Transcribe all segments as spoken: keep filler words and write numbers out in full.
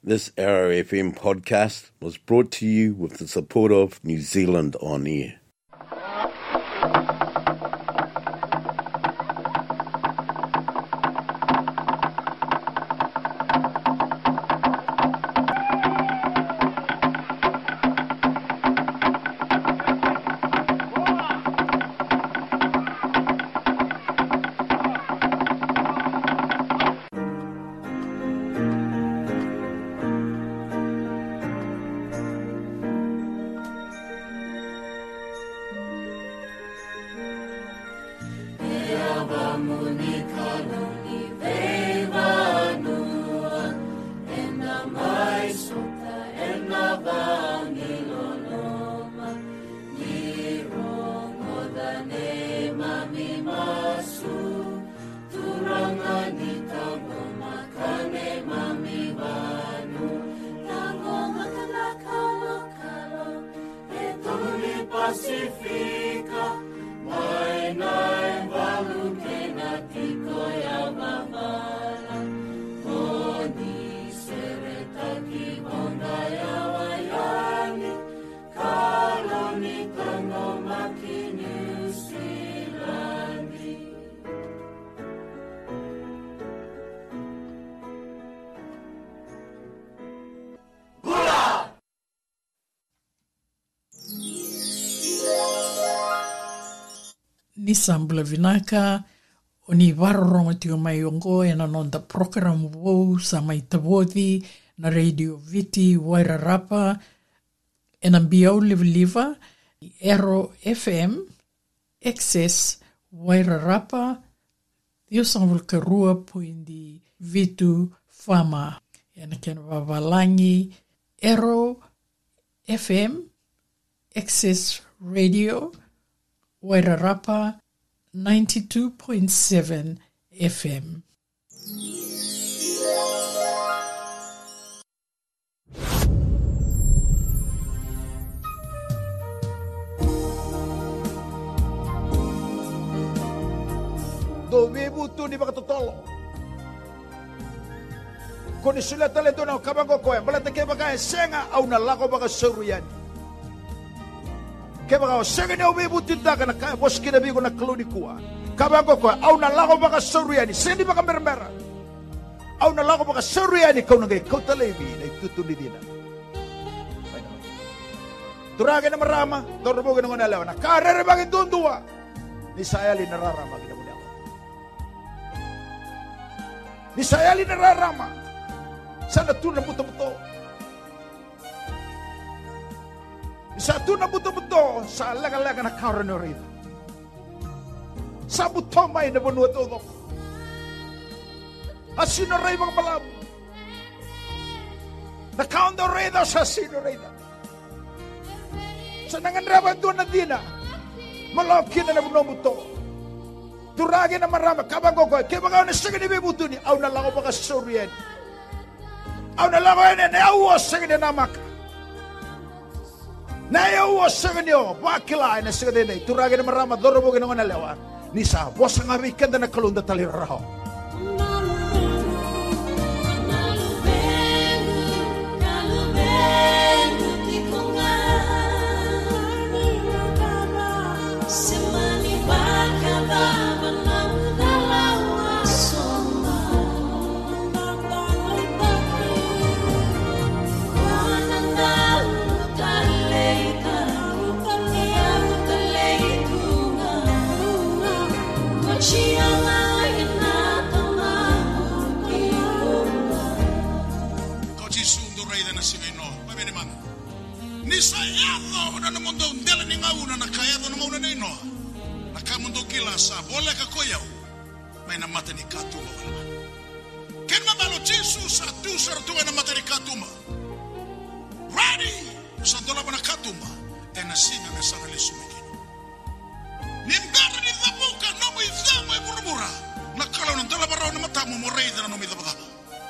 This Arrow F M podcast was brought to you with the support of New Zealand On Air. Ni sambula vinaka o ni wararonga tio mai ongo e na nonda program wou sa mai tawodi na Radio Viti Wairarapa e na biau liva Arrow F M Access Wairarapa dio sambul karua puindi Vitu Fama e na kena wawalangi Arrow F M Access Radio Wairarapa ninety-two point seven F M. Do vibutu ni makatotolo. Koni sila talento na kabango koe, balata ke baka senga au na lako baka suruyani. Kaya senga ni ubi butita kana kaya boski na bigo na kloni kuwa. Kabango ko au na lago baka suruyani sendi baka mermera. Au na lago baka suruyani kau ngai kau talebi na itutu ni dina. Turage na marama, torbo ke ngona lewa na karere bagi tundua. Ni sayali na rarama gina muda. Ni sayali na rarama. Sana tu na buto-buto. Satu na buto-buto sa laga-laga na karanori. Sa buto may na bunuot ulo. Asino ray mga malab. Na-count ray daw sa asino ray daw. Sa nanganraban doon na dina. Malawkin na na buto. Turagi na marama. Kabang ko ko. Kaya mga na sige ni bibuto ni. Aw na lang ako baka suryan. Aw na lang ako yan. Awas sige ni namaka. Na yawa sanganyo, bakila na sagade na turage na marama dorobo gina ngona lewa. Nisa, bosa nga weekend na kalunda taliraho. Boleh ka koyaw may na mata ni katuma wala man ken mabalo Jesus atu sartuwa na mata ni katuma ready sa dola na katuma e na singa na sana lisumikino nimbara ni dhabuka no mo izamo e burubura na kala na dola baraw na mata mo moreida na no midababa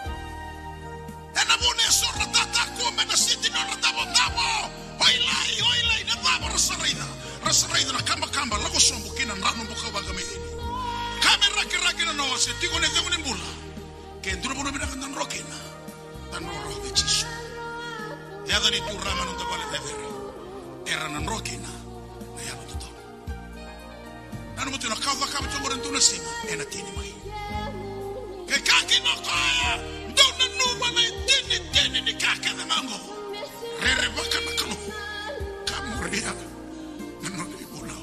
e na bune sorra tata kume na siti no ratabo dabo oilai oilai na dabo rasaraida rasaraida na kamba kamba lago sombo kina rano buka baga me kamera kira kira no se tigo ne dego ne bula ke nduro bono bina kandan rokina tanoro ve Jesu. Yada ni tu rama no tabale vevere. Era nan rokina. Na yalo toto. Nanu mutu na kawa kawa tumore ntuna sima. Ena tini mai. Ke kaki no kaya. Dona numa na tini tini ni kaka de mango. Rere waka na kano. Kamuria. Nanu ni bola.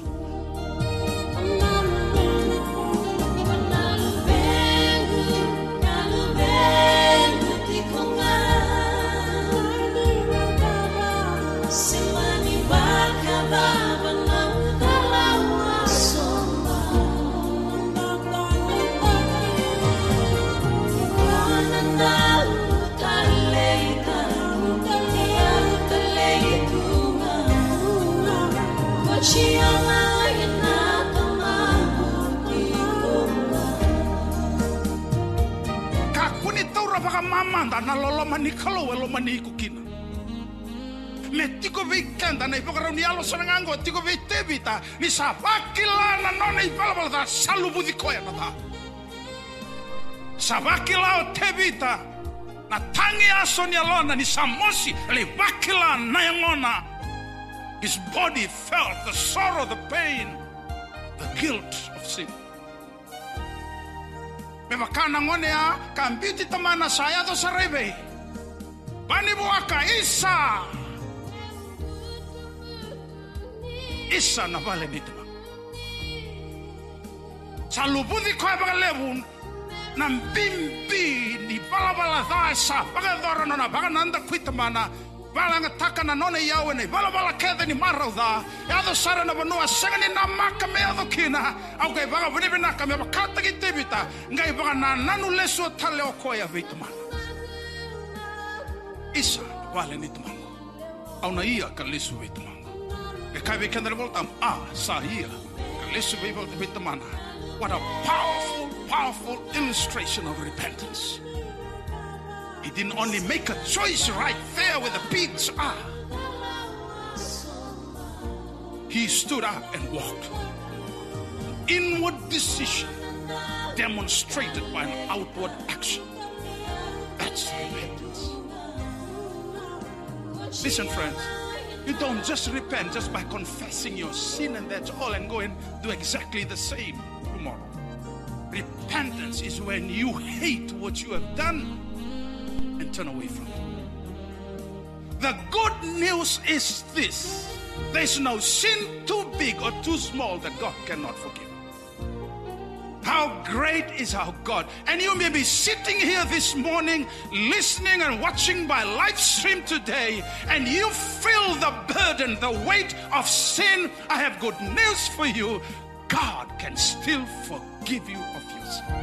Mamanda na lolo mani kalo lo mani kukina. Me tiko weekend na ipokara ni alo sanango tiko weekend ni sabakila na nona ipala da salubu di koya na. Sabakila o tebita na tangi aso ni alona ni samosi le bakila na yangona. His body felt the sorrow, the pain, the guilt of sin. Mebakana ngonea kambiti tamana saya do sarebe. Bani buaka Isa. Isa na vale nitma. Salubudi kwa baga lebun na mbimbi ni balabala thasa baga dora nona baga nanda kuitamana balanga takana nona yawe ni balabala kede ni marauda yado sara na banua sangani na maka me ado kina au kai baga vini binaka me bakata ki tebita ngai baga na nanu leso tale o koya vitamana Isa vale nitmanga au na ia ka leso vitamanga e kai vikenda voltam ah sa ia ka leso vitamana. What a powerful powerful illustration of repentance. He didn't only make a choice right there where the pigs are. He stood up and walked. An inward decision demonstrated by an outward action. That's repentance. Listen, friends, you don't just repent just by confessing your sin and that's all and go and do exactly the same tomorrow. Repentance is when you hate what you have done and turn away from it. The good news is this: there's no sin too big or too small that God cannot forgive. How great is our God. And you may be sitting here this morning listening and watching by live stream today, and you feel the burden, the weight of sin. I have good news for you. God can still forgive you of your sin.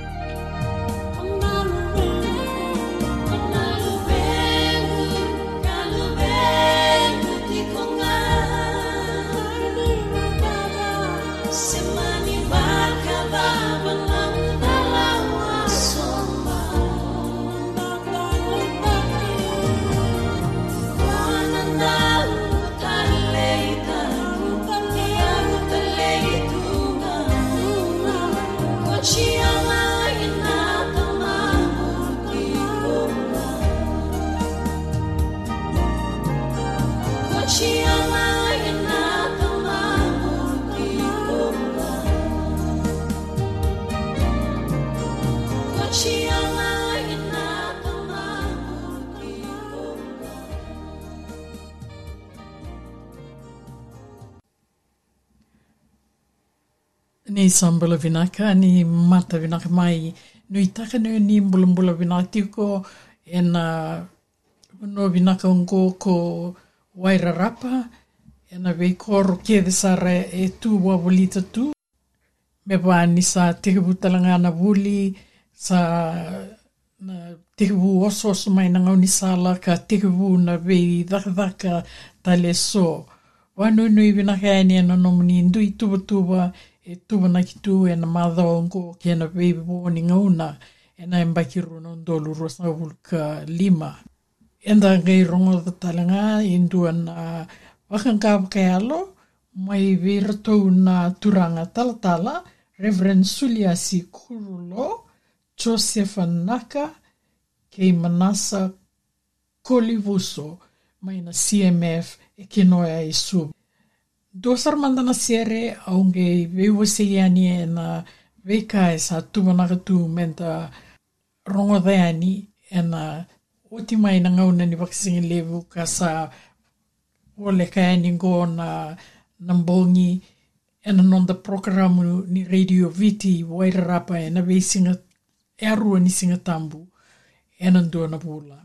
Ni sambula vinaka ni mata vinaka mai nui taka ni mbula vinaka tiko ena no vinaka ungo ko Wairarapa ena vei koro kede sara e tu wawulita tu me wani sa tekebu talanga na wuli sa na tekebu oso oso mai na ngauni sala ka tekebu na vei dhaka dhaka tale so wanu nui vinaka eni ena nomuni ndui tuba tuba e tuba na ki tu e na madhaongo ki ena baby boni ngauna e na embakiru no ndolu rosa vulka lima. Enda ngai rongo da talanga indua na wakankapa kai alo mai viratou na turanga talatala Reverend Suliasi Kurulo, Joseph Naka, kei Manasa kolivuso mai na C M F e ke noia i su. Dosar mandana sere aunge veiwa seiani e na veika e sa tumanakatu menta rongo dheani e na oti mai na ngauna ni wakisingi levu ka sa ole kaani go na nambongi e na nonda programa ni Radio Viti Wairarapa e na veisinga e arua ni singa tambu e na ndua na pula.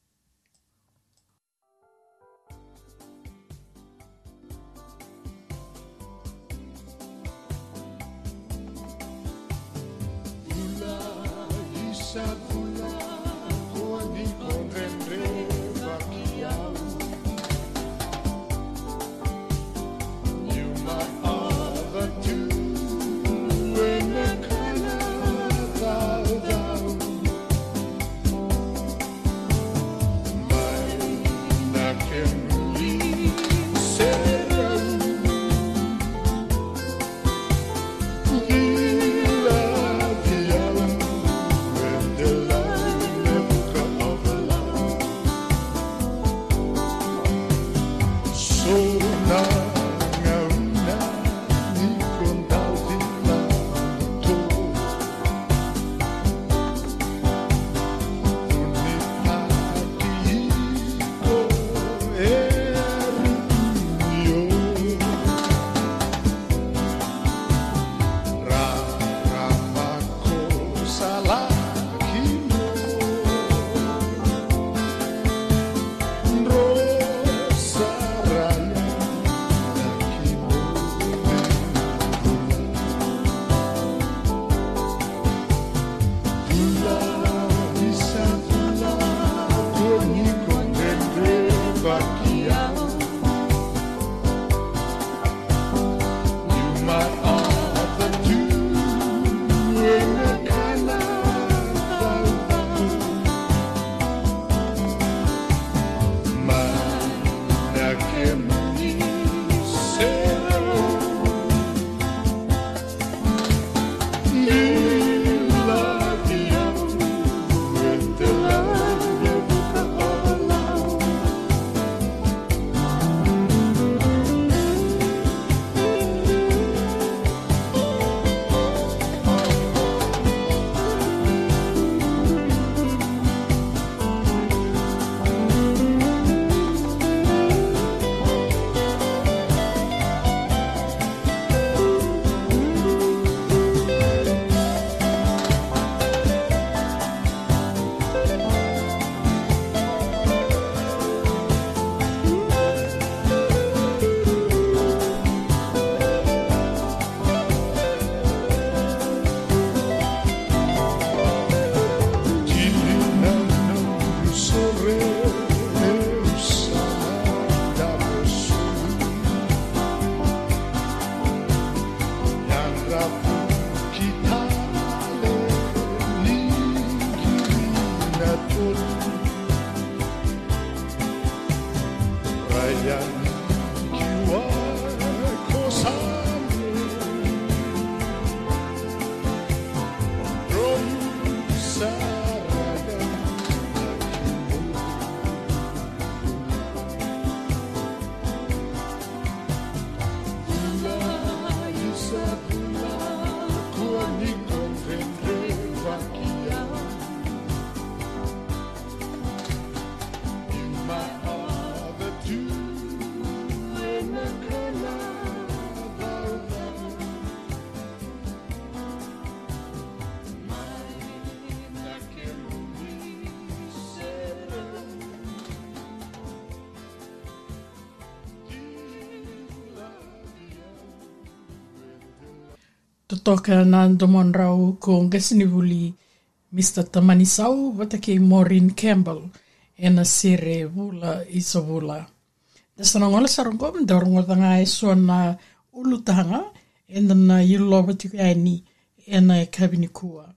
Toka na ndomon rau ko ngasini vuli Mister Tamanisau watake Maureen Campbell ena sere vula isa vula. Desa ngola sarongko mendorong tanga eso na ulutanga ena na yiloba tikani ena kabini kua.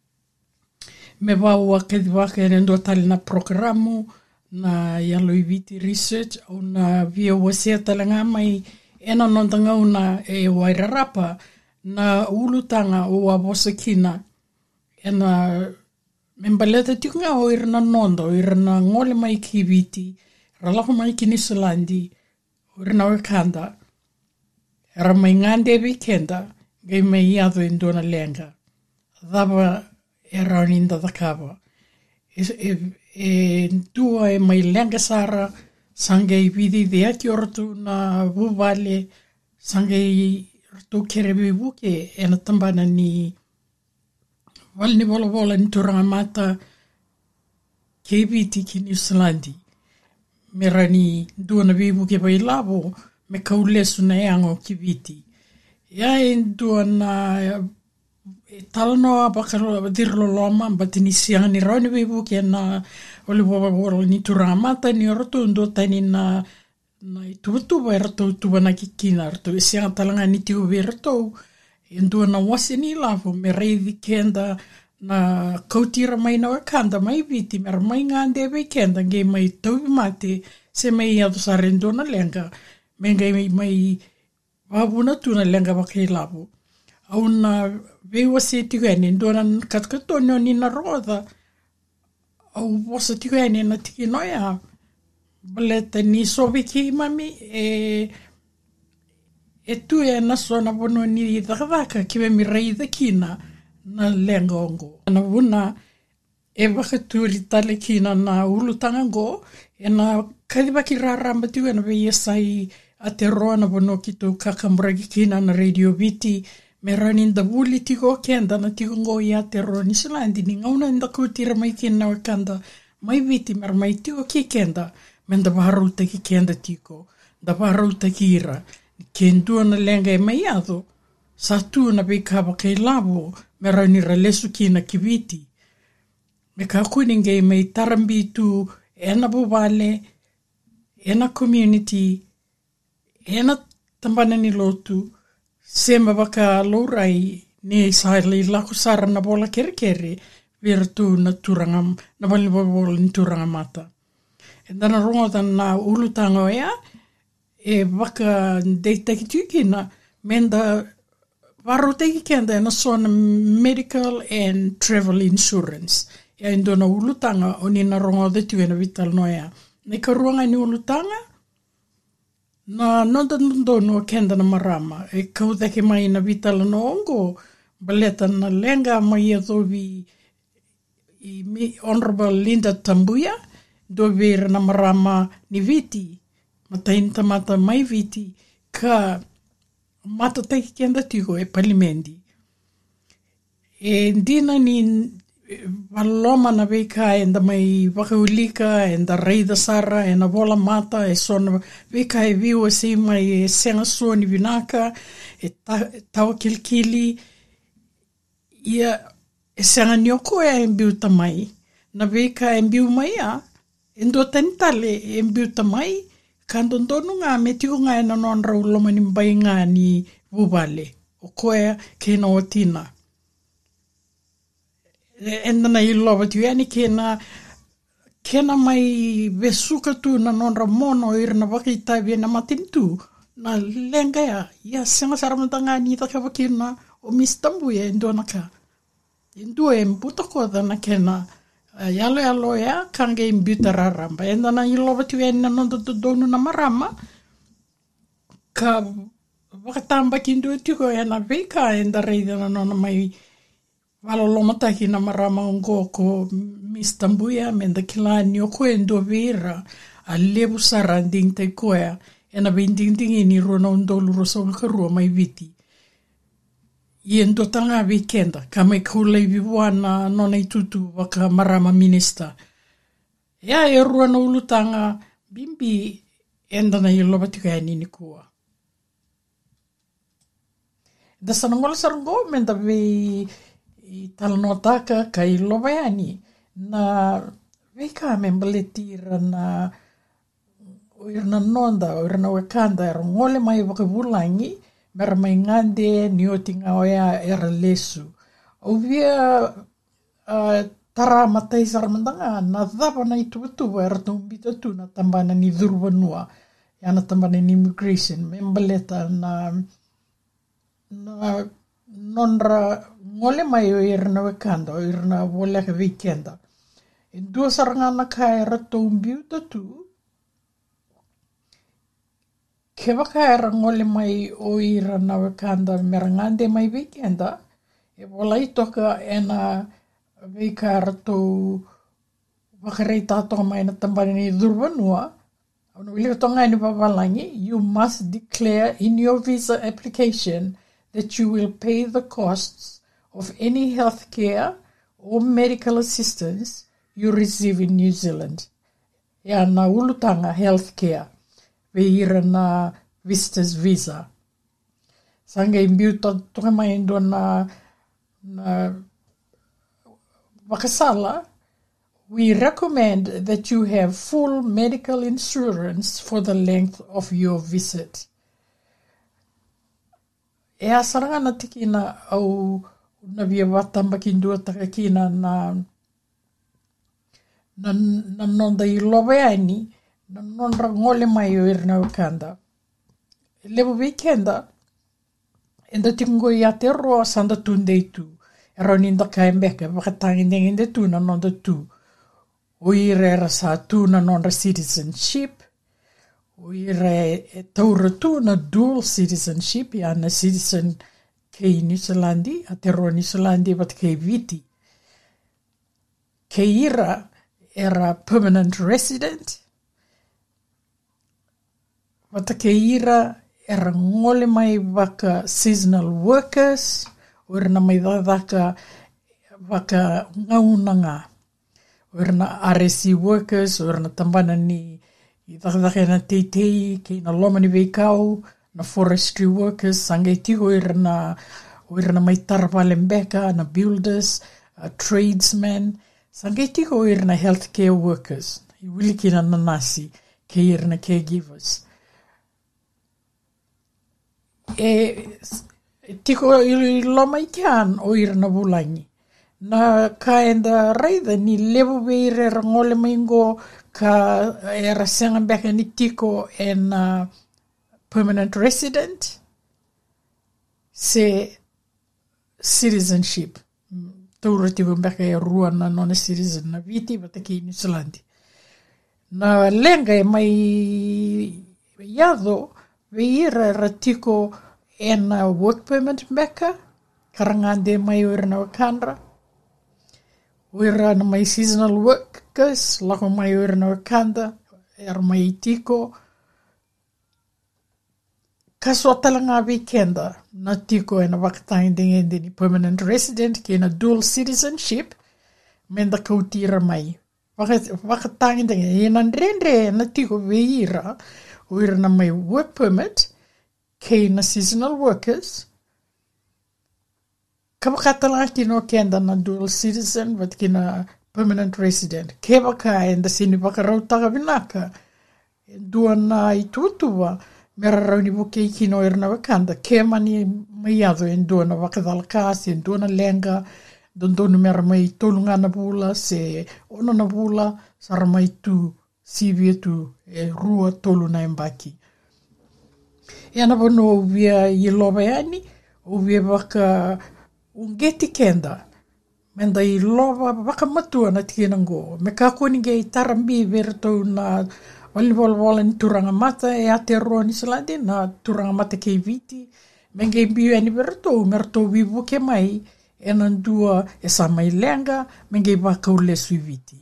Me bawa kediwaka endo tali na programu na Yalo Viti Research o na via wasia talanga mai ena nontanga una e Wairarapa na ulutanga o Awosakina ena Membaleta tikunga o irna nondo, irna ngole mai ki viti, ralako mai ki Nisilandi, irna Wakanda, era mai ngande weekenda, gai mai iado indona lenga. Dava era oninda dakava. E, e, e tua e mai lenga sara, sange i vidi de aki oratu na vuvale, sange i oratu kerebi wuke, e na tambana ni wal ni wola wola ni turanga mata ke viti ki New Zealandi. Me rani dua na vivu ke bai lavo me kaulesu na eango ki viti. Ia e dua na e talanoa bakaro dirlo loma batini sianga ni rau ni vivu ke na wali wola wola ni turanga mata ni orotu ndo tani na na i tuwatuwa e rato tuwa na kikina rato e sianga talanga ni tiu vi rato indua na wasi ni lavo me reithi kenda na kautira mai na Wakanda mai viti me mai ngande ve kenda nge mai tauvi mate se mai atu sa rendo na lenga me nge mai wabuna tu na lenga wakai lavo au na ve wasi tigane indua na katkatonio ni na roda au wasa tigane na tiki noia baleta ni soviki mami e e tu e na sona bono ni dakadaka kiwe mi reida kina na lenga ongo. Na wuna e wakaturi tale kina na ulutanga ngo e na kadibaki raramba tiu e na vei esai a te roa na bono ki tu kakamuragi kina na Radio Viti me rani nda wuli tiko kenda na tiko ngo i a te roa Nisilandi ni ngauna nda kutira mai kina Wakanda mai Viti mer mai tiko ki kenda me nda waharuta ki kenda tiko nda waharuta ki ira kendua na lenga e mai ado, sa tu na bikawa kei lavo, me rauni ralesu ki na kiviti. Me ka kuninge mai tarambi tu ena buvale, ena community, ena tambana ni lotu, sema waka lourai ni saili lako sara na bola kere kere, vera tu na turanga, na bali bola ni turanga mata. E dana rongo dana ulutanga ea, e waka deitaki tukina, menda waro teki kenda na sona medical and travel insurance. Ia indona ulutanga o ni na rongo de tu ena vital noea. Ne ka ruanga ni ulutanga, na nonda nondono kenda na marama. E kaudake mai na vital no ongo, baleta na lenga mai e dovi i Honorable Linda Tambuya, dovi na marama ni viti. Matain tamata mai viti ka mata teki kenda tiko e palimendi. E dina ni valoma na veka e nda mai wakaulika e nda reida sara e na vola mata e sona veka e viu e si mai e senga sua ni vinaka e ta, tawa kilkili ia e senga nioko e mbiu tamai. Na veka e mbiu mai a e ndo tanitale e mbiu tamai kandondonu ngā me tiko ngā e na non rau loma ni mbai ngā ni vuvale. O koea kena o tina. E nana i loba tu yani kena kena mai vesuka tu na non ra mono i rana waki tai vena matin tu. Na lenga ya, ia senga saramata ngā ni taka wakina o mistambuia indua naka. Indua e mputa koda na kena Uh, yalo yalo ya kange imbuta raramba enda na iloba tu ena nondo donu na marama ka wakatamba kindu tiko ena veka enda reida na nona mai valoloma taki na marama ongo ko mistambuia menda kilani o koe ndo vera a lebu sara nding te koea ena binding dingi ni rona undolu rosa ulkarua mai viti. I endo tanga weekenda, ka mai kaulei vivuana nona i tutu waka marama minister. Ia e rua na ulutanga bimbi enda na i loba tika e nini kua. Da sanangola sarango menda vi i talanotaka ka i loba yani na veka membaletira na o irna nonda, o irna Wakanda, era ngole mai wakavulangi mera mai ngande ni o tinga oea era lesu. O via uh, tara matai saramandanga na dhapa na ituatuwa era tumbita tu na tambana ni dhurvanua. Ya na tambana ni immigration. Membaleta na, na nonra ngole mai o irna wekanda, o irna woleka weekenda. E dua sarangana ka e rato umbiu tatu, ke waka e rangole mai o irna wekanda merangande mai weekenda, e wala i toka e na weika rato wakarei tātoa mai na tambane ni dhurwanua, ono wili tonga ni wawalangi, you must declare in your visa application that you will pay the costs of any health care or medical assistance you receive in New Zealand. Ia na ulutanga health care, veira na visitor's visa. Sanga imbiu toka mai ndo na, na wakasala, we recommend that you have full medical insurance for the length of your visit. E a saranga na tiki na au na via watamba ki ndua taka kina na na, na nonda i lowe aini, na nonda ngole mai o irna wakanda. Levo weekenda, enda tingo i Aotearoa sanda tunde tu. E rauninda ka embeka, wakatangi ndengende tu na nonda tu. Uire era sa tu na nonda citizenship. Uire e taura tu na dual citizenship, ia na citizen kei New Zealandi, Aotearoa New Zealandi, wat kei viti. Kei ira era permanent resident. Wata kei ira era ngole mai waka seasonal workers, uire na mai waka waka ngaunanga. Uire na R S C workers, uire na tambana ni i whakawhake na teitei, kei na loma ni weikau, na forestry workers, sangai tiko uire na, uire na mai tarapale mbeka, na builders, uh, tradesmen, sangai tiko uire na healthcare workers, i wiliki na nanasi, kei uire na caregivers. E tiko i loma i kian o uire na wulangi. Na ka enda reida ni levo veire rangole maingo ka era senga beka ni tiko en uh, permanent resident se citizenship. Taura tiko beka e rua na non citizen na viti bata ki New Zealand. Na lenga e mai iado veira era tiko en uh, work permit beka karangande mai ora na wakandra. Uira na mai seasonal workers, lako mai uira na wakanda, er mai tiko. Kaswa talanga weekenda, na tiko e na wakatangi ni permanent resident, ke na dual citizenship, menda kautira mai. Wakatangi dinge, e na rendre na tiko veira, uira na mai work permit, ke na seasonal workers, kabakatala kino kenda na dual citizen, wat kina permanent resident. Kebaka enda sini baka rautaka vinaka. Dua na itutua, mera rauni buke kino irna wakanda. Kema ni maiado en dua na wakadalakasi, en dua na lenga, don donu mera mai tolunga na bula, se ona na bula, sara mai tu, sivia tu, e rua tolu na embaki. E ana bono uvia i lobayani, uvia baka ungeti kenda, menda i lova waka matua na tienango. Me kako ninge i tarambi verto na waliwalwala ni turanga mata e Aotearoa New Zealand na turanga mata kei viti. Menga i biu eni verto, merto vivu ke mai, e nandua e sa mai lenga, menga i waka ulesu i viti.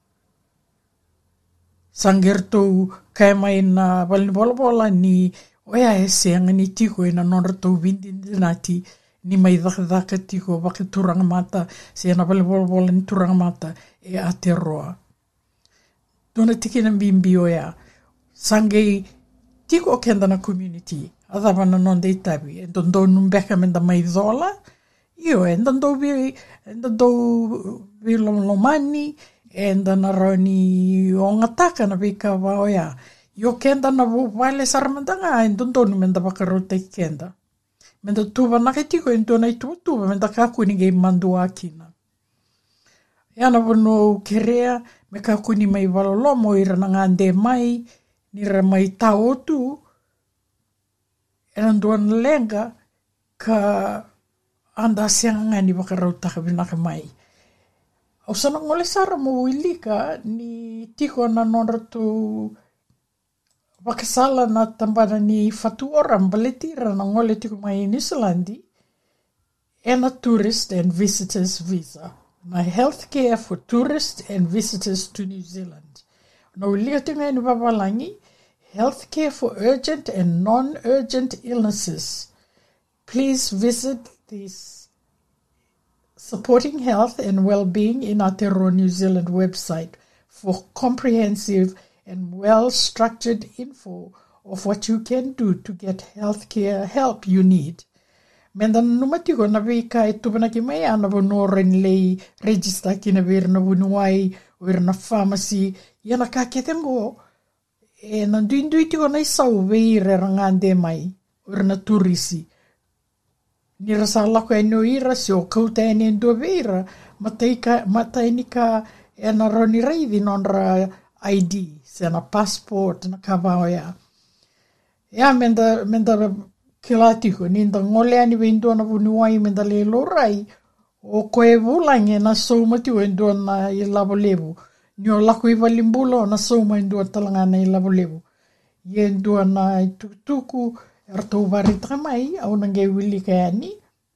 Sangerto kai mai na waliwalwala ni oea e seanga ni tiko e na nonrato vindi nati, ni mai dhaka tiko waka turanga mata, se na waliwalwala ni turanga mata e Aotearoa. Dona tiki na mbimbi oea, sangei tiko o kenda na community, adhawa na nonde itabi, e dondo numbeka menda mai dhola, io e dondo vi, e dondo vi lomani, e na rauni o ngataka na vika wa oea, io kenda na wale saramandanga, e dondo numenda waka rota i kenda. Menda tuwa nake tiko en tona i tuwa tuwa, menda kakuni nge mandua akina. E ana wano kerea, me kakuni mai walolomo i rana ngande mai, ni ra mai tau tu, e nanduan lenga, ka anda siang ngani bakarau takabinaka mai. Au sana ngole sara mo wilika ni tiko na nonra tu wakasala na tambana ni fatuora mbaletira na ngole tiko mai New Zealandi and a tourist and visitors visa. Na healthcare for tourists and visitors to New Zealand. Na wilika tinga ni babalangi, healthcare for urgent and non-urgent illnesses. Please visit this Supporting Health and Wellbeing in Aotearoa New Zealand website for comprehensive and well-structured info of what you can do to get healthcare help you need. Menda numatiko na vika e tupana ki mai ana vono ren lei register ki na vir na vunuai o ir na pharmacy yana ka ketengo e na duindui tiko na isau veire rangande mai o ir na turisi. Ni rasa lako e no ira si o kauta e ne ndo veira matai ni ka e na roni reidi non ra I D se na passport na kawaoia. Ea menda menda kilatiko ni nda ngole ani wendo na vunuai menda le lorai o koe vulange na soumati wendo na i lavo levu. Ni o lako i valimbulo na souma endo talanga na i lavo levu. Ye endo na tukutuku erto varita mai au nange wili kayani.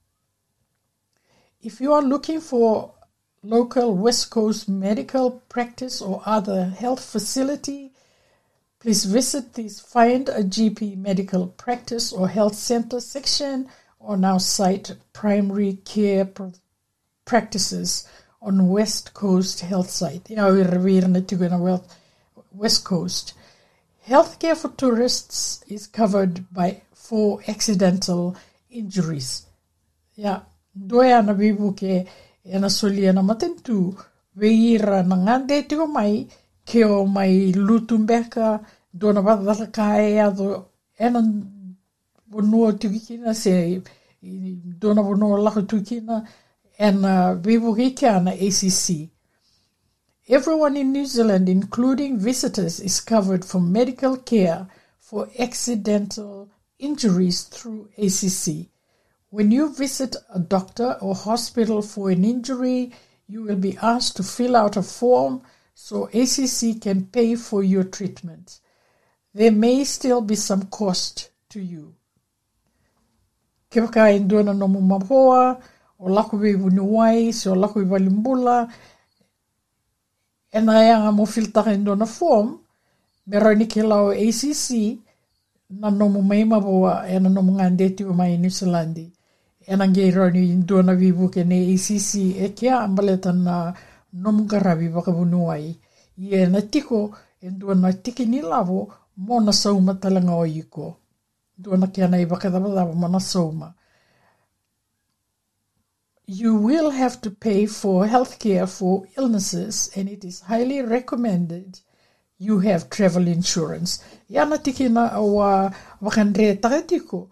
If you are looking for local West Coast medical practice or other health facility, please visit the Find a G P medical practice or health center section on our site Primary Care Pro- Practices on West Coast Health Site. Ja, we reveren natuurlijk naar West Coast. Healthcare for tourists is covered by for accidental injuries. Ja, doya na bibu ke ena solia na matentu veira na ngande tiko mai ke o mai lutumbeka dona badala kae ado ena bonua tukina se dona bonua lako tukina ena bibu ke ana A C C. Everyone in New Zealand, including visitors, is covered for medical care for accidental injuries through A C C. When you visit a doctor or hospital for an injury, you will be asked to fill out a form so A C C can pay for your treatment. There may still be some cost to you. Ke waka e ndona no mumapoa, o lako we vunuai, se o lako i valimbula, e na eanga mo filtaka ndona form, me rani ke lao A C C, na nomu mai maboa, e na nomu ngandeti o mai New Zealandi. E na ngei rani ndona vivu ke ne A C C, e kia ambaleta na nomu garabi waka vunuai. Ie na tiko, e ndona tiki ni lavo, mo na sauma talanga o iko. Ndona kia na i waka dabadaba mo na sauma. You will have to pay for healthcare for illnesses, and it is highly recommended you have travel insurance. Yana tiki na awa wakandre takatiko.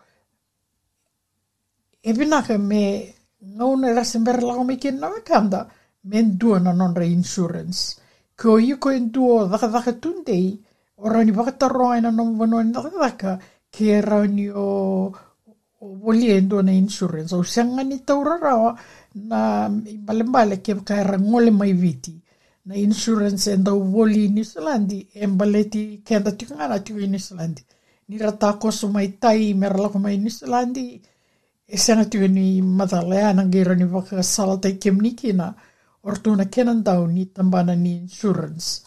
E binaka me ngauna rasimber lao me kin na wakanda, men dua na non-ra insurance. Ko yuko en duo daka daka tundei, orani wakataroa na nomu wanoa daka daka, ke rauni o woli en duo na insurance. O sianga ni taurarawa na imbale-mbale ke kaira ngole mai viti. Na insurance en da woli New Zealandi, embaleti kenda tikangana tiko New Zealandi. Ni rata koso mai tai meralako mai New Zealandi, e sianga tiko ni madalea nangira ni waka salatai kemnikina, ortuna kenandau ni tambana ni insurance.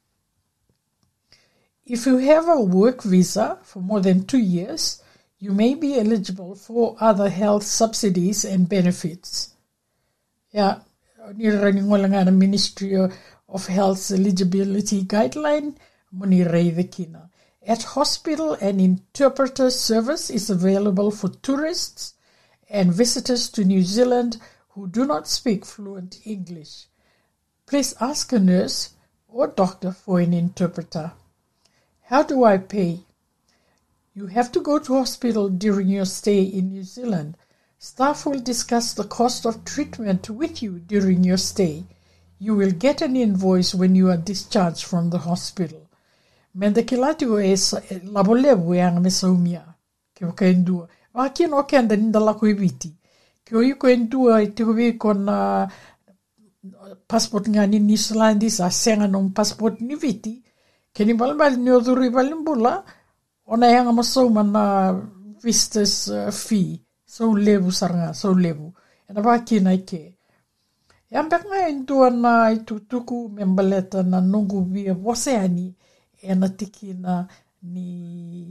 If you have a work visa for more than two years, you may be eligible for other health subsidies and benefits. Yeah, ni rani ngolanga na Ministry of Health's eligibility guideline, moni rei the kina. At hospital, an interpreter service is available for tourists and visitors to New Zealand who do not speak fluent English. Please ask a nurse or doctor for an interpreter. How do I pay? You have to go to hospital during your stay in New Zealand. Staff will discuss the cost of treatment with you during your stay. You will get an invoice when you are discharged from the hospital. Menda kilatio e labolevu e anga me saumia. Ke wakaindua. Wakien o kenda ninda lako e viti. Ke o iko entua i te hui ko na passport ngā ni New Zealand sa senga nung passport ni viti. Ke ni balabali ni o dhuri balimbula, ona yanga masau mana visitors uh, fee. So levu saranga, so levu. Ena waki na ike. Yambek nga entua na i tutuku membaleta na nungu via waseani e na tiki na ni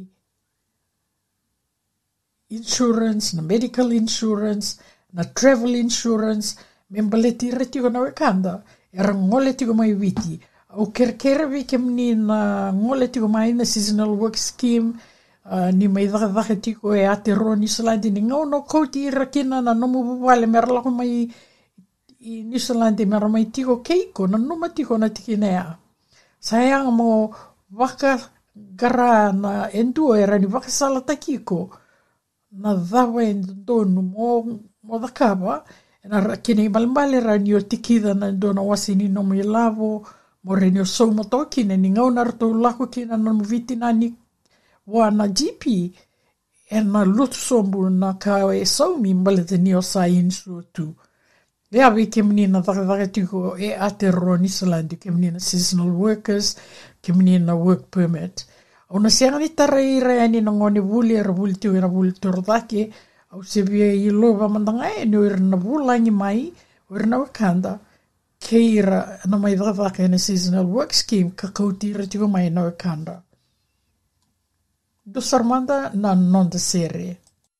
insurance, na medical insurance, na travel insurance, membaleti reti ko na wekanda, era ngole tiko mai witi. Au kerkere vi kemni na ngole tiko mai na seasonal work scheme, uh, ni mai dhaka tiko e Aotearoa New Zealand, ni ngau no kouti rakina na nomu bubale mera lako mai i New Zealand e mera mai tiko keiko, na numa tiko na tiki nea. Sayang mo waka gara na entua era ni waka salata kiko, na dhawa e ndonu mo, mo dhakaba, na kene balambale ra ni o tikida na ndona wasi ni nomu i lavo, mo re ni o sau motoki, ne ni ngau na rato lako kina na mviti na ni wa na G P, e na lutu sombu na ka e sau mi mbalete ni o sa insu tu. E awi kemni na dhaka tiko e Aotearoa New Zealand, kemni na seasonal workers, kemni na work permit. Au na sianga ni tarai rea ni na ngone wuli era wuli tio era wuli torodake, au se via i lova mandanga e ni o era na wulangi mai, o era na wakanda, ke ira na mai dhaka na seasonal work scheme, ka kauti ira tiko mai na wakanda. Do Sarmanda na nonda sere.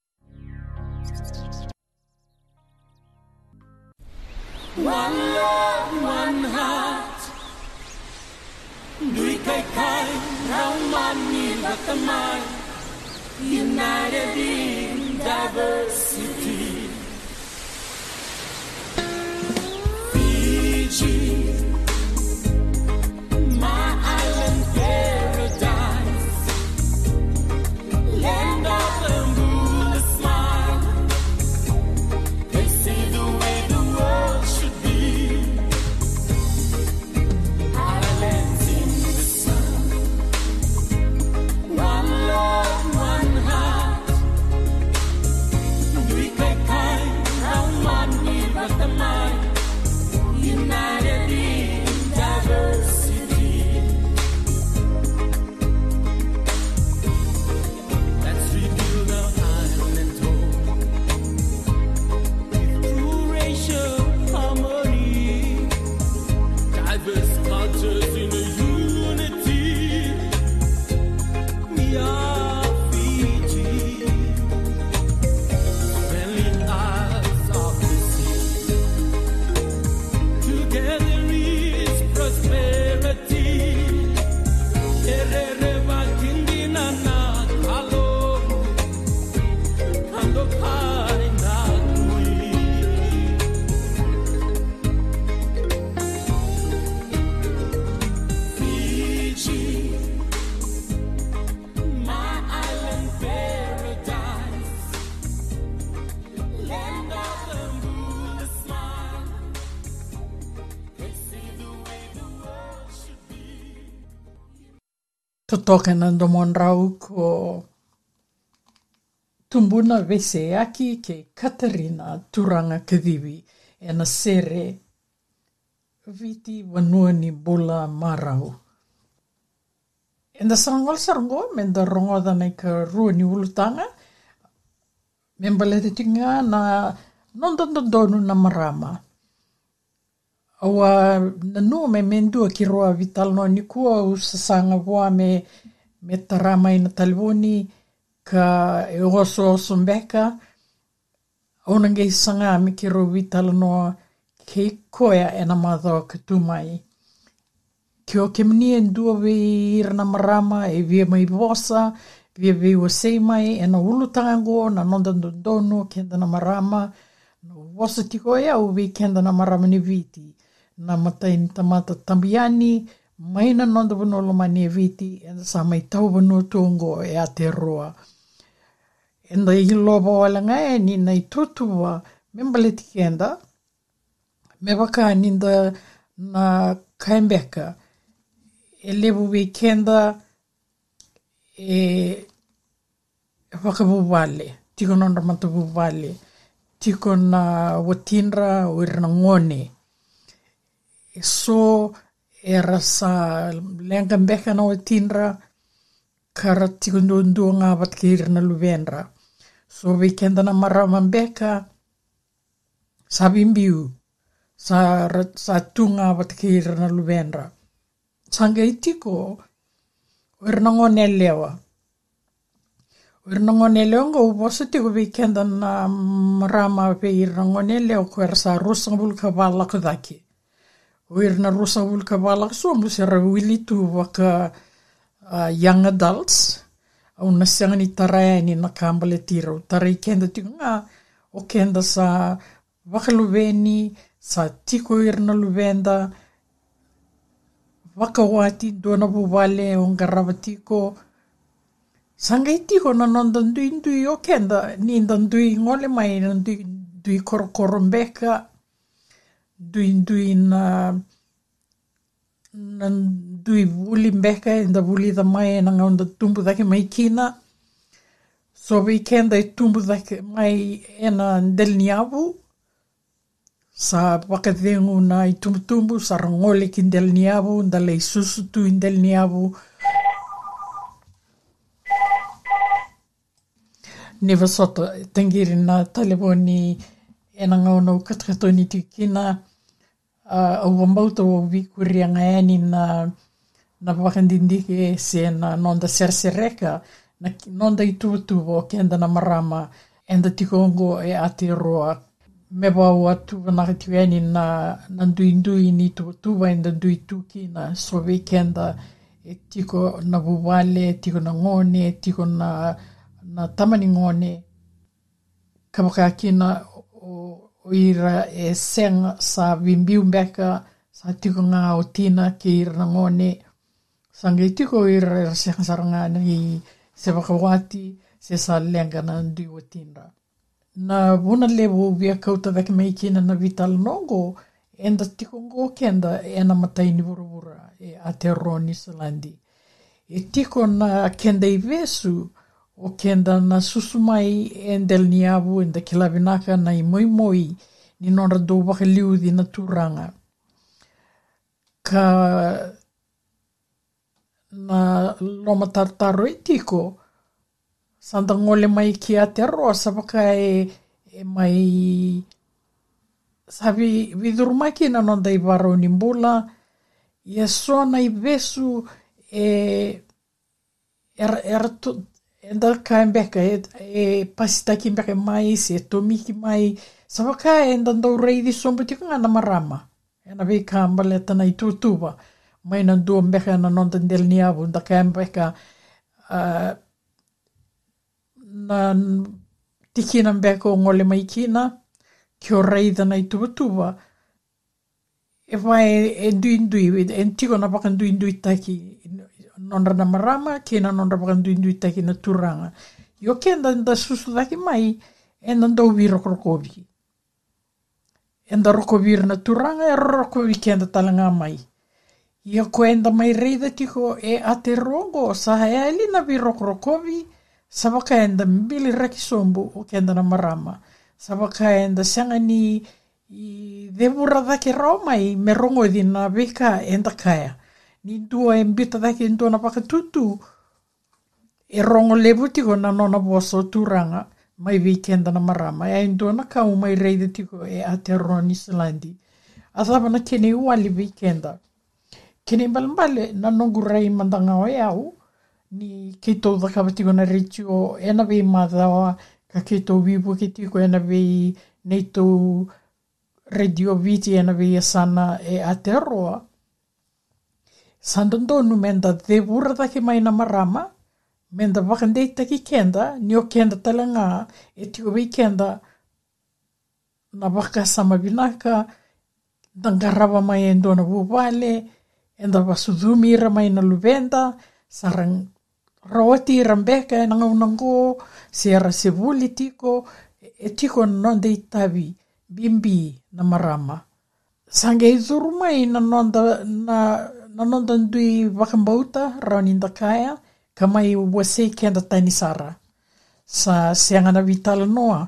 One love, one heart. Dui kai kai, rau mani lakamai. United in diversity. Fiji, my island paradise. Land of the moon, a smile. They say the way the world should be. Islands in the sun. One love, one heart. We can kind round money, but the mind. United in diversity. Let's rebuild our island home with true racial harmony, diverse cultures in a unity. We are Fiji, friendly isles of the sea. Together is prosperity. Erereba kindina na kalo, kando kai na kui. Fiji, my island paradise. Land of the moon, a smile. They say the way the world should be. Totoka na ndomon rau ko tumbuna vese aki ke Katarina Turanga Kadiwi e na sere viti wanua ni bola marau. E na sarangol sarango men da rongo da nei ka rua ni ulutanga membalete tinga na nondondonu na marama. Awa na nua me mendua ki roa vital no ni kua u sasanga voa me me tarama ina talvoni ka e oso oso mbeka. Ona ngai sanga me ki roa vital no ke koea e na madho ka tumai. Ki o kemni en dua ve ira na marama e via mai vosa, via via ua sei mai e na ulutango na nondondonu kenda na marama. No vosa tiko e au vi kenda na marama ni viti. Na matai ni tamata tambiani, mai na nonda vanolo mani e viti, e sa mai tau vanu tuongo e Aotearoa. E na i loba walanga e ni na i tutua, membaleti kenda, me waka ninda na Kaimbeka, e levu we kenda e waka vuvale, tiko nonda mata vuvale, tiko na watinra o irna ngone. E so era sa lenga mbeka na watinra kara tiko ndundu nga wat ke irna luvenra. So weekenda na marama mbeka sa bimbiu sa, sa tunga wat ke irna luvenra. Sanga itiko o irna ngone lewa. Irnangone leo ngo ubosa tiko weekenda na marama pe irnangone leo ko era sa rusang bulka bala kodaki. O irna rusang bulka bala so musera wili tu waka uh, young adults au nasyang ni taraya ni nakambale tiro. Taray kenda tiko nga o kenda sa waka luveni sa tiko irna luvenda waka wati dona bubale o ngarava tiko. Sanga itiko na nondan dui dui o kenda ni ndan dui ngole mai na dui dui korokoro mbeka dui dui na na dui vuli mbeka nda vuli da mai na ngonda tumbu dake mai kina so we kenda i tumbu dake mai ena del niabu sa wakadengu na i tumbu tumbu sa rangole ki del niabu nda lei susu tu in del niabu. Neva soto tangiri na taleboni e na ngau nau katakatoni tikina uh, au wambauta o wikuria ngayani na na wakandindike se na nonda sersereka na nonda itutuvo kenda na marama enda tikongo e Aotearoa meba o atu nakatiweni na na nduindui ni tutuva enda ndui tukina so weekenda e tiko na buwale tiko na ngone tiko na na tamani ngone kabakakina o, o ira e senga sa bimbiu mbeka sa tiko nga o tina ki ira na ngone sanga tiko ira ira senga saranga ni se wakawati se sa lenga na ndui o tina na buna lebo via kauta veke mai kina na vital nongo enda tiko ngo kenda e na mataini vuruvura e Aotearoa New Zealand e tiko na kenda i vesu o kenda na susumai e del niabu e da kilavinaka na i moi moi ni nora do waka liudi na turanga. Ka na loma tartaro i tiko, sanda ngole mai ki Aotearoa sabaka e, e mai sabi vidurumaki na nonda i varo ni mbula i e sona i vesu e era, era to, enda kai mbeka e, e pasitaki mbeka mai se tomiki mai sabaka enda ndau reidi sombo tiko nga na marama ena vei kambale tana i tutuva mai na dua mbeka na nonda del niabu nda kai mbeka uh, na tikina mbeka o ngole mai kina ki o reida na i tutuva e vai e ndui ndui e tiko na baka ndui ndui taki nonra na marama, kena nonra baka ndui ndui taki na turanga. Yo kenda nda susu daki mai, enda ndau vi rokorokovi. Enda rokovir na turanga, e rokovi kenda talanga mai. Yo ko enda mai reida tiko e Aotearoa sa haeli na vi rokorokovi, sabaka enda mbili raki sombu o kenda na marama. Sabaka enda sanga ni i devura daki rao mai, me rongo di na vika enda kaya. Ni dua e mbita daki ndua na paka tutu e rongo levu tiko na nona boso turanga mai weekenda na marama e ndua na kau mai reida tiko e Aotearoa New Zealand athaba na kene uali weekenda kene mbalimbale na nongurai mandanga o e au ni keito dhakaba tiko na ritio e na vei madhawa ka keito vivu ki tiko e na vei neito radio viti e na vei asana e Aotearoa Sandondonu menda de vura taki mai na marama, menda wakandei taki kenda, ni o kenda talanga, e tiko wei kenda, na waka sama vinaka, dangarava mai endo na vuvale, enda wasudumira mai na luvenda, sarang rawati rambeka e nangaunango, siara sevuli tiko, e tiko nonda itavi, bimbi na marama. Sanga izuru mai na nonda na na nonda ndui wakambauta rauni ndakaya ka mai wasei kenda tani sara sa seanga na vitala noa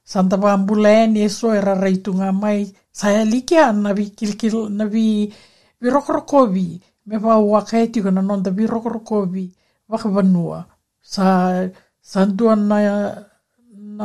Santa Bambula ni so era raitunga mai saya likia na vi kilkil na vi vi rokorokovi me va wakaiti kana non da vi rokorokovi wakavanua sa sandua na na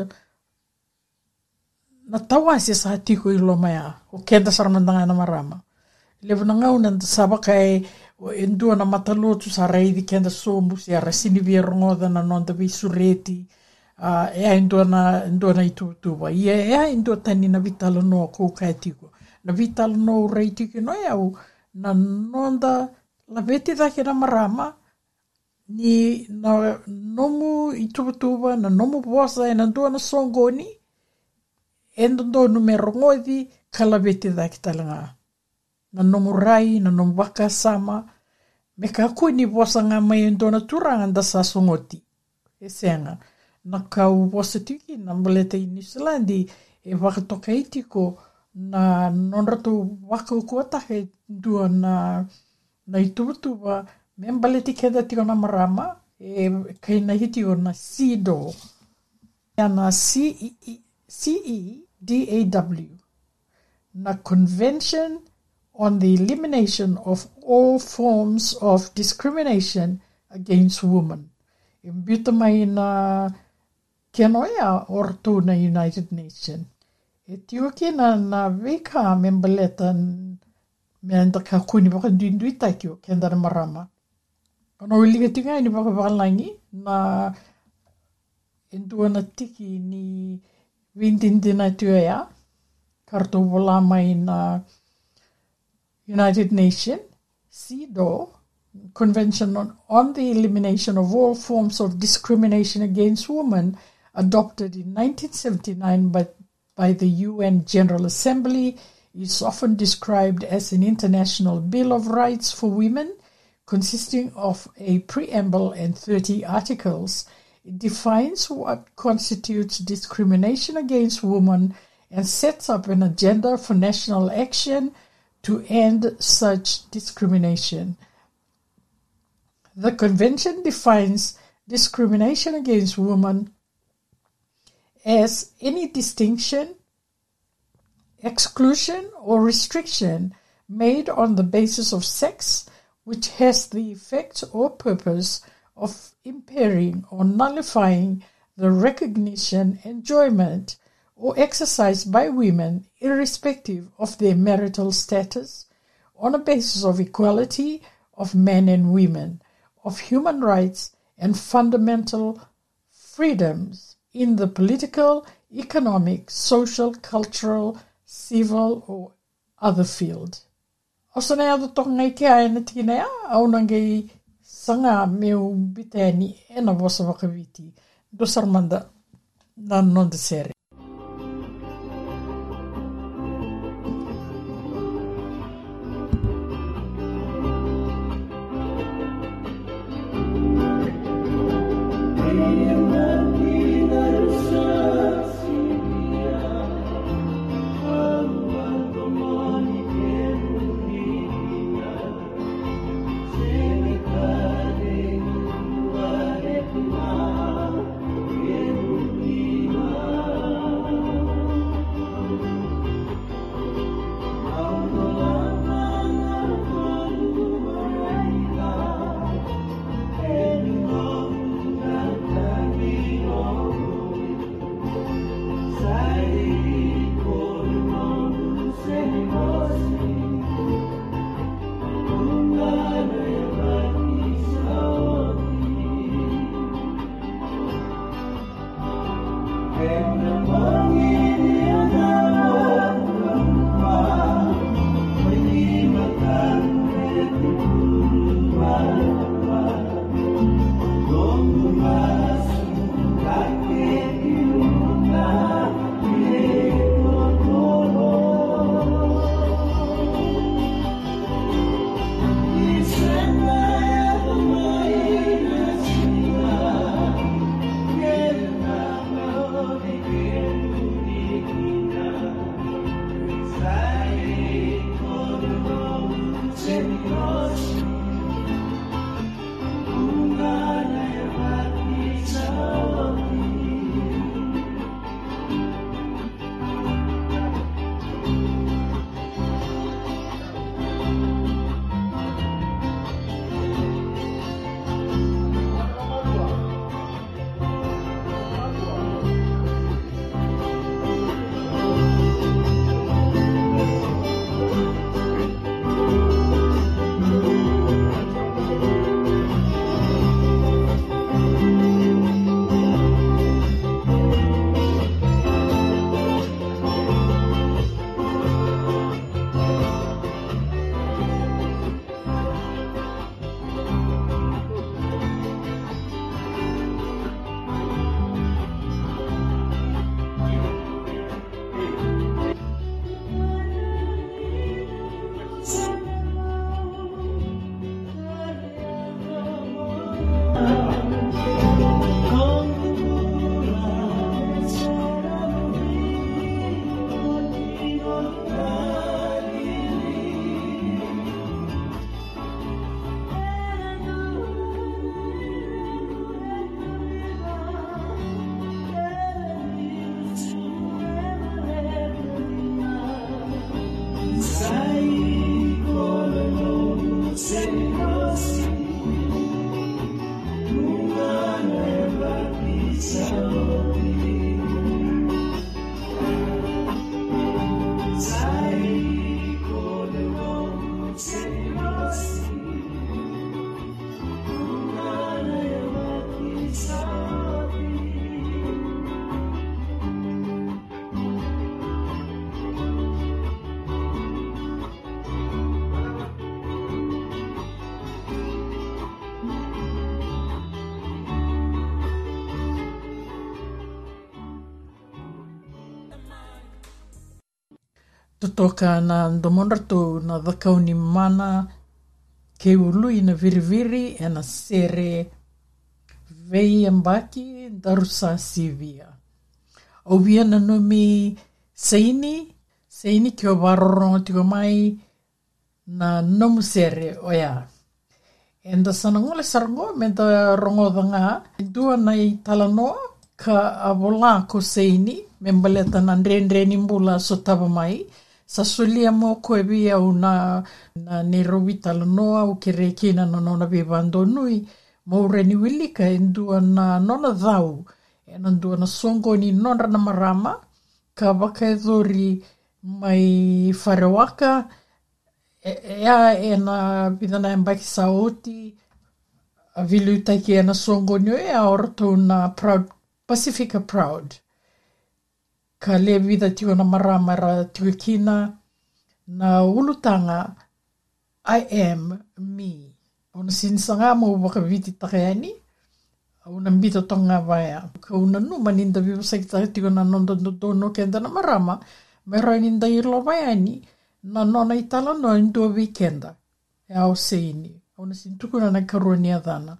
na tawasi sa tiko ilo maya o kenda saramandanga na marama levo na ngau na sabaka e endua na matalotu sa reidi kenda somu si ara sinivirongoda na non da vi sureti Uh, ea indua na, indua na itutuwa. Ia ea indua tani na vitalo noa kou kai tiko. Na vitalo noa urei tiki no au na nonda la veti dake na marama ni na nomu itutuwa, na nomu posa e na ndua na songoni e ndo numero ngodi ka la veti dake talanga. Na nomu rai, na nomu waka sama me ka kui ni posa nga mai ndo na turanga nda sa songoti. E senga. Na kau wasatiki na maleta i New Zealand e wakatoka itiko na nonrato waka ukuatake dua na na itutuwa me mbaleti kenda tiko na marama e kaina hiti o na C E D A W ya na C E D A W na Convention on the Elimination of All Forms of Discrimination Against Women. E mbiuta mai na kia noea orto na United Nations. E tioki na na veka membaleta me anda ka kuni waka ndui taikio kenda na marama. Ono uliga tinga ni waka wakalangi na endua na tiki ni windindina tuea karto wala mai na United Nations C E D A W Convention on, on the Elimination of All Forms of Discrimination Against Women adopted in nineteen seventy-nine by, by the U N General Assembly is often described as an international Bill of Rights for Women consisting of a preamble and thirty articles. It defines what constitutes discrimination against women and sets up an agenda for national action to end such discrimination. The Convention defines discrimination against women as any distinction, exclusion, or restriction made on the basis of sex which has the effect or purpose of impairing or nullifying the recognition, enjoyment, or exercise by women, irrespective of their marital status, on a basis of equality of men and women, of human rights and fundamental freedoms in the political, economic, social, cultural, civil, or other field. Osa nei ado toka ngai ke aena tina ea, au nangai sanga meu bitani e na vosa wakawiti. Do sarmanda na nonda sere. totoka na ndomondra to na dhakau ni mana ke ului na viriviri e na sere vei ambaki darusa sivia. O via na numi seini, seini ki o warorongo tiko mai na nomu sere o ia. E nda sanangole sarango me da rongo dhanga, dua na i talanoa ka avola ko seini, me mbaleta na ndrendreni mbula so tava mai, sa sulia mo koe via u na, na nerowi talanoa u kere kina na nona vivando nui, mo reni wilika e ndua na nona dhau, e na ndua na songo ni nonra na marama, ka waka e dhori mai wharewaka, ea e na bidana e mbaki sa oti, a vilu taiki e na songo nio e a orato na proud, Pacifica Proud. Ka le vida tio na marama ra tio kina na ulutanga I am me. Ona sinsanga mo waka viti takeani, una mbito tonga vaya. Ka una numa ninda viva sakita tio na nondo dono kenda na marama, me roi ninda irlo vayani, na nona itala no indua weekenda. E au seini. Ona sintukuna na karoni adhana.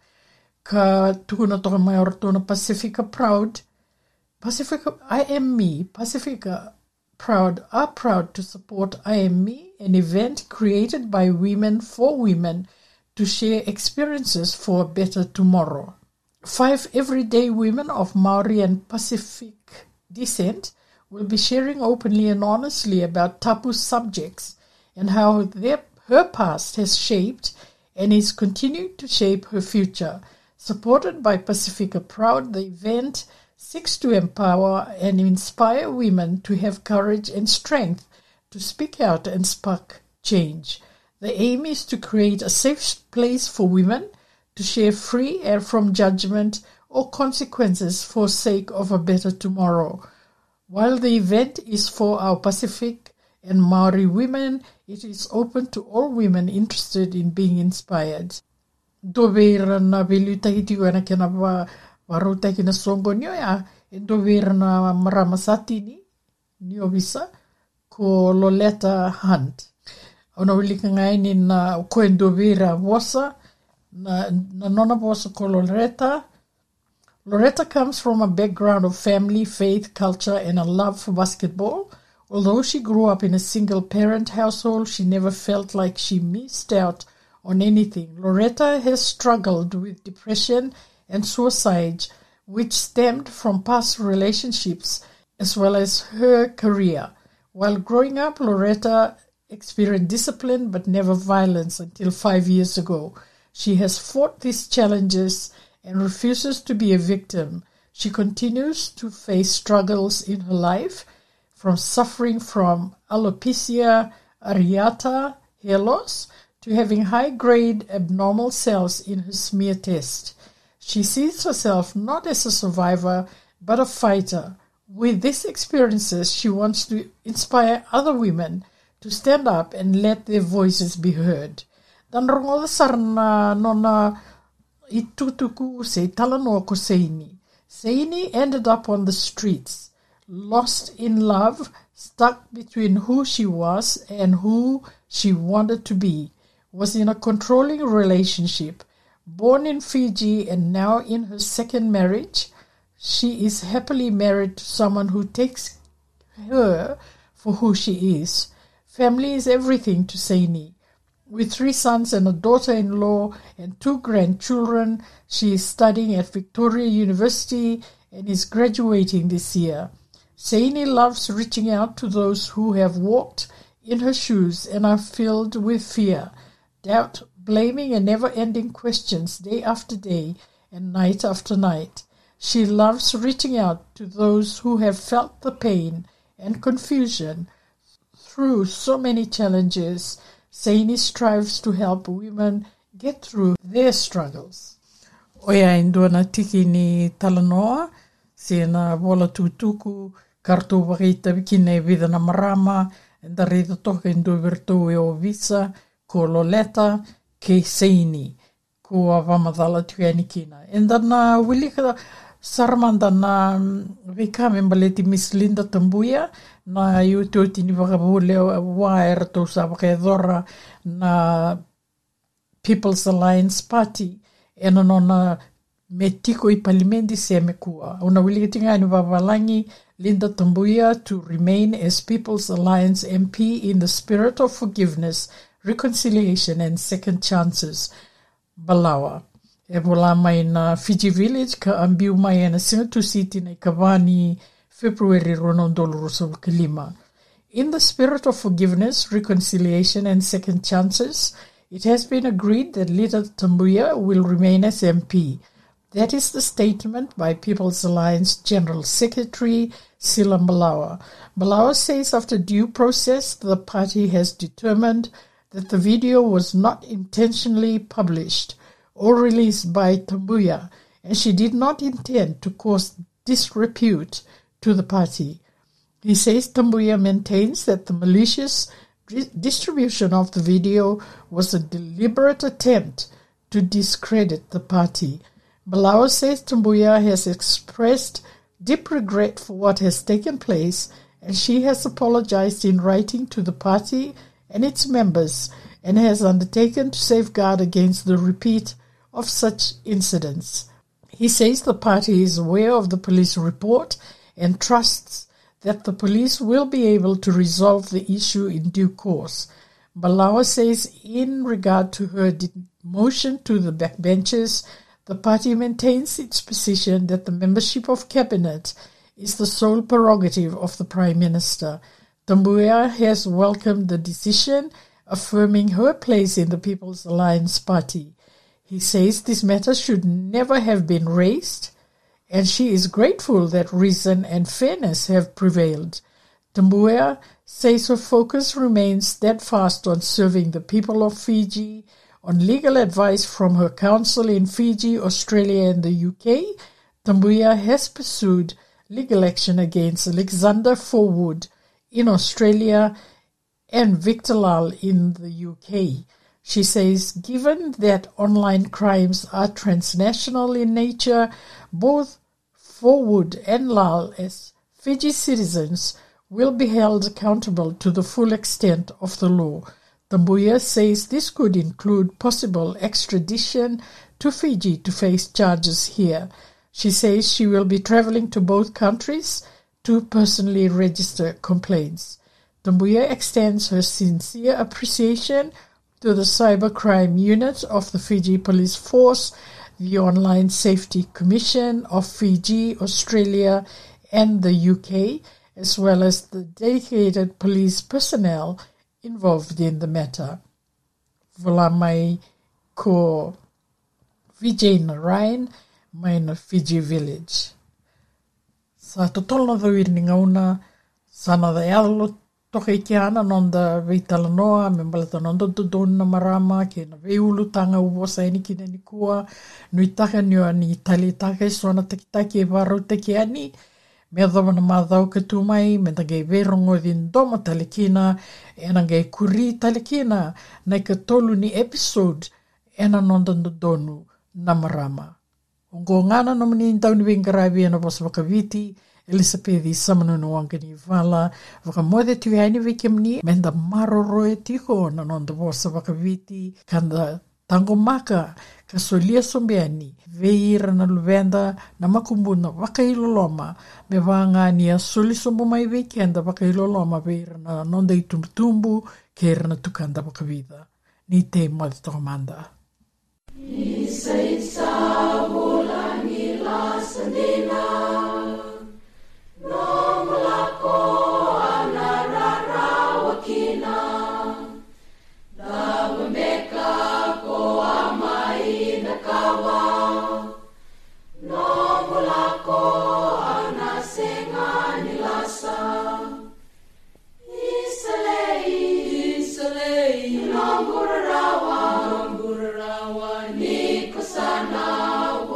Ka tukuna toka mai orato na Pacifica Proud. Pacifica, I am me. Pacifica Proud are proud to support I am me, an event created by women for women to share experiences for a better tomorrow. Five everyday women of Maori and Pacific descent will be sharing openly and honestly about taboo subjects and how their, her past has shaped and is continuing to shape her future. Supported by Pacifica Proud, the event seeks to empower and inspire women to have courage and strength to speak out and spark change. The aim is to create a safe place for women to share free and from judgment or consequences for sake of a better tomorrow. While the event is for our Pacific and Maori women, it is open to all women interested in being inspired. Dovera na velu takitigo na kena wa waro taki na songo nio ya, e dovera na maramasati ni, nio visa, ko Loleta Hunt. Ona ulika ngai ni na koe dovera wasa, na, na nona wasa ko Loretta. Loretta comes from a background of family, faith, culture, and a love for basketball. Although she grew up in a single-parent household, she never felt like she missed out on anything. Loretta has struggled with depression and suicide, which stemmed from past relationships as well as her career. While growing up, Loretta experienced discipline but never violence until five years ago. She has fought these challenges and refuses to be a victim. She continues to face struggles in her life, from suffering from alopecia areata, hair loss, to having high-grade abnormal cells in her smear test. She sees herself not as a survivor, but a fighter. With these experiences, she wants to inspire other women to stand up and let their voices be heard. Dan rongo sarna nona itutuku se talanoa ko Seini. Seini ended up on the streets, lost in love, stuck between who she was and who she wanted to be, was in a controlling relationship. Born in Fiji and now in her second marriage, she is happily married to someone who takes her for who she is. Family is everything to Seini. With three sons and a daughter-in-law and two grandchildren, she is studying at Victoria University and is graduating this year. Seini loves reaching out to those who have walked in her shoes and are filled with fear, doubt, blaming, and never-ending questions day after day and night after night. She loves reaching out to those who have felt the pain and confusion through so many challenges. Seini strives to help women get through their struggles. Oia indua na tiki ni talanoa, se na wola tutuku, karto wakita wikine vida na marama, and the redo toka indua virtu e o visa, ko Loleta, ke Seini. kua wamadala tueni kina. And dana wilika saramanda na vika membaleti Miss Linda Tambuya na yu tuti ni wakabule waera to sa wakadora na People's Alliance Party ena nona me tiko i palimendi se me kua. Una wilika tinga ni wawalangi Linda Tambuya to remain as People's Alliance M P in the spirit of forgiveness, reconciliation and second chances. Balawa. E wala mai na Fiji Village ka ambiu mai na Singatu City na Kawani February ronondolo roso kalima. In the spirit of forgiveness, reconciliation and second chances, it has been agreed that Linda Tambuya will remain as M P. That is the statement by People's Alliance General Secretary Sila Balawa. Balawa says after due process, the party has determined that the video was not intentionally published or released by Tambuya, and she did not intend to cause disrepute to the party. He says Tambuya maintains that the malicious di- distribution of the video was a deliberate attempt to discredit the party. Balawa says Tambuya has expressed deep regret for what has taken place, and she has apologized in writing to the party and its members, and has undertaken to safeguard against the repeat of such incidents. He says the party is aware of the police report and trusts that the police will be able to resolve the issue in due course. Balawa says in regard to her demotion to the backbenchers, the party maintains its position that the membership of cabinet is the sole prerogative of the Prime Minister. Tambuya has welcomed the decision, affirming her place in the People's Alliance Party. He says this matter should never have been raised, and she is grateful that reason and fairness have prevailed. Tambuya says her focus remains steadfast on serving the people of Fiji. On legal advice from her counsel in Fiji, Australia and the U K, Tambuya has pursued legal action against Alexander Forwood in Australia and Victor Lal in the U K. She says, given that online crimes are transnational in nature, both Forwood and Lal, as Fiji citizens, will be held accountable to the full extent of the law. Tambuya says this could include possible extradition to Fiji to face charges here. She says she will be traveling to both countries to personally register complaints. Tambuya extends her sincere appreciation to the Cybercrime Unit of the Fiji Police Force, the Online Safety Commission of Fiji, Australia and the U K, as well as the dedicated police personnel involved in the matter. Wala mai ko Vijay Narayan, mai na Fiji Village. Sa totolo na dhawir ni ngauna, sana da yalo toke ki ana nonda veitalanoa, me balata nonda dodon na marama, ke na veiulu tanga uwosa ini kina ni kua, nui taka nio ni tali taka isona takitaki e waro teki ani, me dhawa na madhau ka tumai, me tangai verongo din doma talikina, e nangai kuri talikina, na ka tolu ni episode, e na nonda dodonu na marama. Ongo ngana no mani tau ni wingarabi ana was wakaviti, Elizabeth Samanunu wangani vala, wakamode tu haini wikimni, menda maroro e tiko na nonda was wakaviti, kanda tango maka, ka solia sombeani, veira na luvenda, na makumbuna wakailoloma, me wanga ni a soli sombo mai weekenda wakailoloma veira na nonda itumtumbu, kera na tukanda wakavida. Ni te mwadi tokomanda. Isa isa bulangi la sandina, no mulako anarara wakina, na wameka ko amai nakawa, no mulako anasenga nilasa, isalei, isalei, no murarawa, no murarawa ni kusana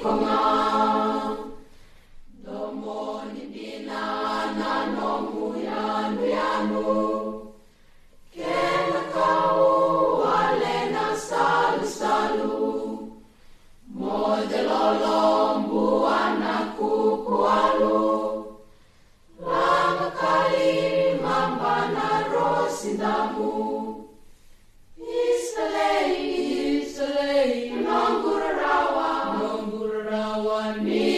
Nongurarawa, nongurarawa ni